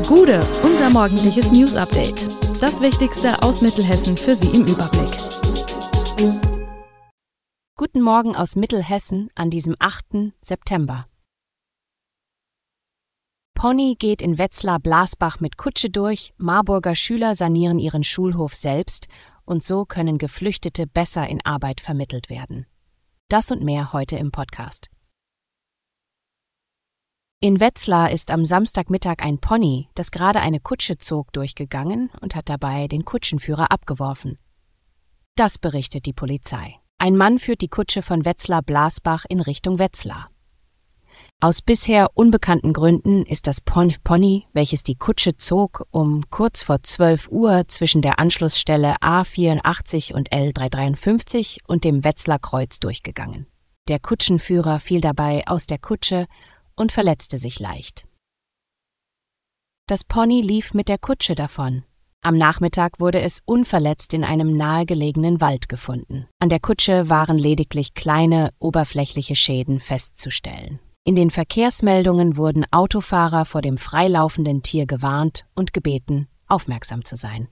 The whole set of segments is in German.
Gude, unser morgendliches News-Update. Das Wichtigste aus Mittelhessen für Sie im Überblick. Guten Morgen aus Mittelhessen an diesem 8. September. Pony geht in Wetzlar-Blasbach mit Kutsche durch, Marburger Schüler sanieren ihren Schulhof selbst und so können Geflüchtete besser in Arbeit vermittelt werden. Das und mehr heute im Podcast. In Wetzlar ist am Samstagmittag ein Pony, das gerade eine Kutsche zog, durchgegangen und hat dabei den Kutschenführer abgeworfen. Das berichtet die Polizei. Ein Mann führt die Kutsche von Wetzlar-Blasbach in Richtung Wetzlar. Aus bisher unbekannten Gründen ist das Pony, welches die Kutsche zog, um kurz vor 12 Uhr zwischen der Anschlussstelle A84 und L353 und dem Wetzlar Kreuz durchgegangen. Der Kutschenführer fiel dabei aus der Kutsche und verletzte sich leicht. Das Pony lief mit der Kutsche davon. Am Nachmittag wurde es unverletzt in einem nahegelegenen Wald gefunden. An der Kutsche waren lediglich kleine, oberflächliche Schäden festzustellen. In den Verkehrsmeldungen wurden Autofahrer vor dem freilaufenden Tier gewarnt und gebeten, aufmerksam zu sein.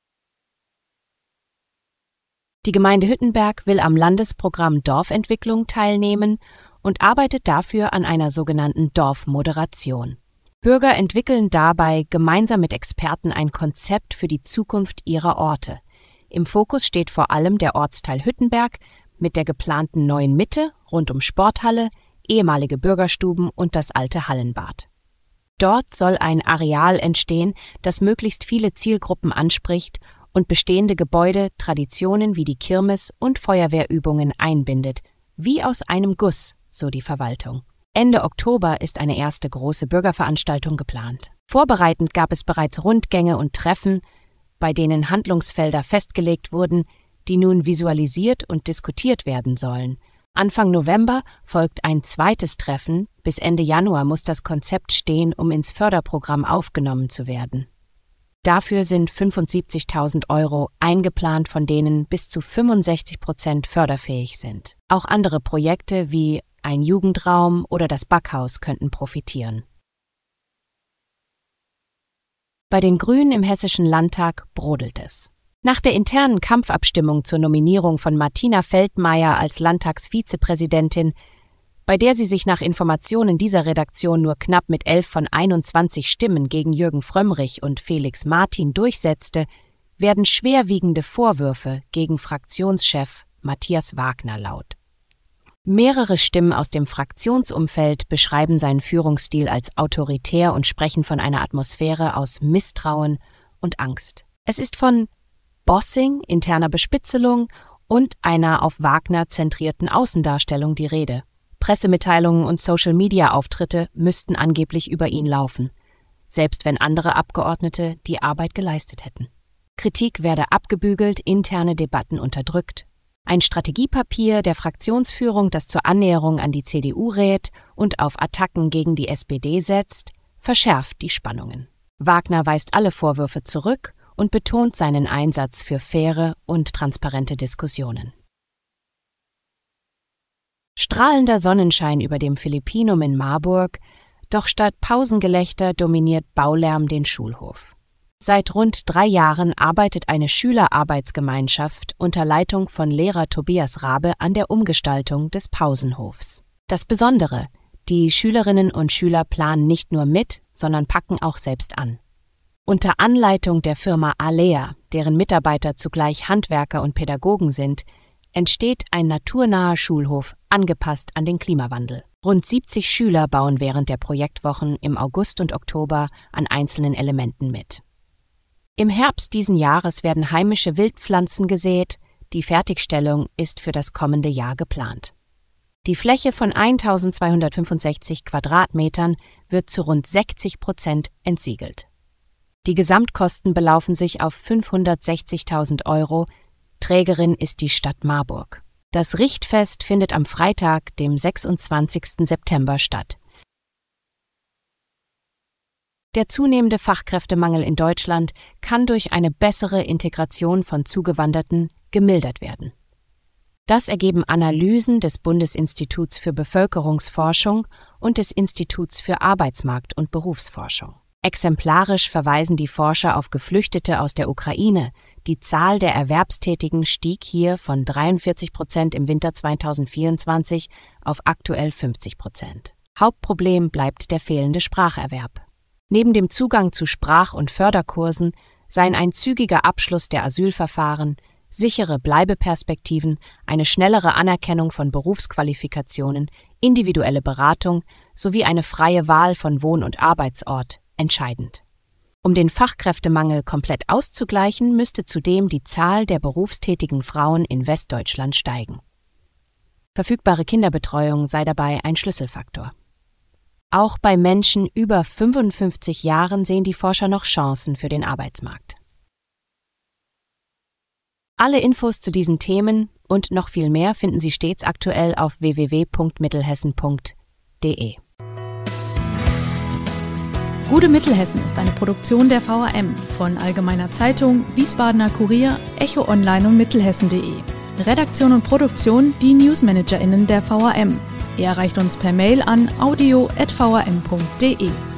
Die Gemeinde Hüttenberg will am Landesprogramm Dorfentwicklung teilnehmen und arbeitet dafür an einer sogenannten Dorfmoderation. Bürger entwickeln dabei gemeinsam mit Experten ein Konzept für die Zukunft ihrer Orte. Im Fokus steht vor allem der Ortsteil Hüttenberg mit der geplanten neuen Mitte rund um Sporthalle, ehemalige Bürgerstuben und das alte Hallenbad. Dort soll ein Areal entstehen, das möglichst viele Zielgruppen anspricht und bestehende Gebäude, Traditionen wie die Kirmes und Feuerwehrübungen einbindet, wie aus einem Guss, so die Verwaltung. Ende Oktober ist eine erste große Bürgerveranstaltung geplant. Vorbereitend gab es bereits Rundgänge und Treffen, bei denen Handlungsfelder festgelegt wurden, die nun visualisiert und diskutiert werden sollen. Anfang November folgt ein zweites Treffen, bis Ende Januar muss das Konzept stehen, um ins Förderprogramm aufgenommen zu werden. Dafür sind 75.000 € eingeplant, von denen bis zu 65% förderfähig sind. Auch andere Projekte wie ein Jugendraum oder das Backhaus könnten profitieren. Bei den Grünen im Hessischen Landtag brodelt es. Nach der internen Kampfabstimmung zur Nominierung von Martina Feldmayer als Landtagsvizepräsidentin, bei der sie sich nach Informationen dieser Redaktion nur knapp mit 11 von 21 Stimmen gegen Jürgen Frömmrich und Felix Martin durchsetzte, werden schwerwiegende Vorwürfe gegen Fraktionschef Matthias Wagner laut. Mehrere Stimmen aus dem Fraktionsumfeld beschreiben seinen Führungsstil als autoritär und sprechen von einer Atmosphäre aus Misstrauen und Angst. Es ist von Bossing, interner Bespitzelung und einer auf Wagner zentrierten Außendarstellung die Rede. Pressemitteilungen und Social-Media-Auftritte müssten angeblich über ihn laufen, selbst wenn andere Abgeordnete die Arbeit geleistet hätten. Kritik werde abgebügelt, interne Debatten unterdrückt. Ein Strategiepapier der Fraktionsführung, das zur Annäherung an die CDU rät und auf Attacken gegen die SPD setzt, verschärft die Spannungen. Wagner weist alle Vorwürfe zurück und betont seinen Einsatz für faire und transparente Diskussionen. Strahlender Sonnenschein über dem Philippinum in Marburg, doch statt Pausengelächter dominiert Baulärm den Schulhof. Seit rund 3 Jahren arbeitet eine Schülerarbeitsgemeinschaft unter Leitung von Lehrer Tobias Rabe an der Umgestaltung des Pausenhofs. Das Besondere: Die Schülerinnen und Schüler planen nicht nur mit, sondern packen auch selbst an. Unter Anleitung der Firma Alea, deren Mitarbeiter zugleich Handwerker und Pädagogen sind, entsteht ein naturnaher Schulhof, angepasst an den Klimawandel. Rund 70 Schüler bauen während der Projektwochen im August und Oktober an einzelnen Elementen mit. Im Herbst diesen Jahres werden heimische Wildpflanzen gesät, die Fertigstellung ist für das kommende Jahr geplant. Die Fläche von 1265 Quadratmetern wird zu rund 60% entsiegelt. Die Gesamtkosten belaufen sich auf 560.000 €, Trägerin ist die Stadt Marburg. Das Richtfest findet am Freitag, dem 26. September statt. Der zunehmende Fachkräftemangel in Deutschland kann durch eine bessere Integration von Zugewanderten gemildert werden. Das ergeben Analysen des Bundesinstituts für Bevölkerungsforschung und des Instituts für Arbeitsmarkt- und Berufsforschung. Exemplarisch verweisen die Forscher auf Geflüchtete aus der Ukraine. Die Zahl der Erwerbstätigen stieg hier von 43% im Winter 2024 auf aktuell 50%. Hauptproblem bleibt der fehlende Spracherwerb. Neben dem Zugang zu Sprach- und Förderkursen seien ein zügiger Abschluss der Asylverfahren, sichere Bleibeperspektiven, eine schnellere Anerkennung von Berufsqualifikationen, individuelle Beratung sowie eine freie Wahl von Wohn- und Arbeitsort entscheidend. Um den Fachkräftemangel komplett auszugleichen, müsste zudem die Zahl der berufstätigen Frauen in Westdeutschland steigen. Verfügbare Kinderbetreuung sei dabei ein Schlüsselfaktor. Auch bei Menschen über 55 Jahren sehen die Forscher noch Chancen für den Arbeitsmarkt. Alle Infos zu diesen Themen und noch viel mehr finden Sie stets aktuell auf www.mittelhessen.de. Gute Mittelhessen ist eine Produktion der VRM von Allgemeiner Zeitung, Wiesbadener Kurier, Echo Online und Mittelhessen.de. Redaktion und Produktion die NewsmanagerInnen der VRM. Ihr erreicht uns per Mail an audio@vrm.de.